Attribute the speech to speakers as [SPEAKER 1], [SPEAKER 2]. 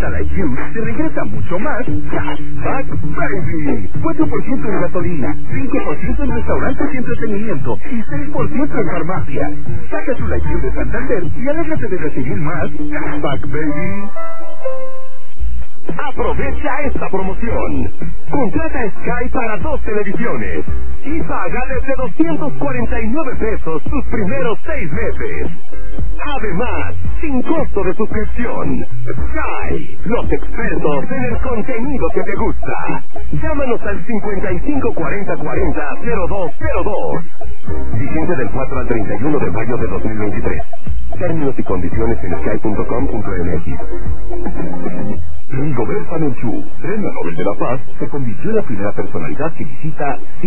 [SPEAKER 1] Total IQ te regresa mucho más Cashback Baby. 4% en gasolina, 5% en restaurantes y entretenimiento y 6% en farmacia. Saca tu IQ de Santander y alégrate de recibir más Cashback Baby.
[SPEAKER 2] Aprovecha esta promoción. Contrata Sky para 2 televisiones y paga desde 249 pesos tus primeros 6 meses. Además, sin costo de suscripción. Sky, los expertos en el contenido que te gusta. Llámanos al 554040-0202. Vigente del 4 al 31 de mayo de 2023. Términos y condiciones en sky.com.mx.
[SPEAKER 3] Rigoberta Menchú, Premio Nobel de la Paz, se convirtió en la primera personalidad que visita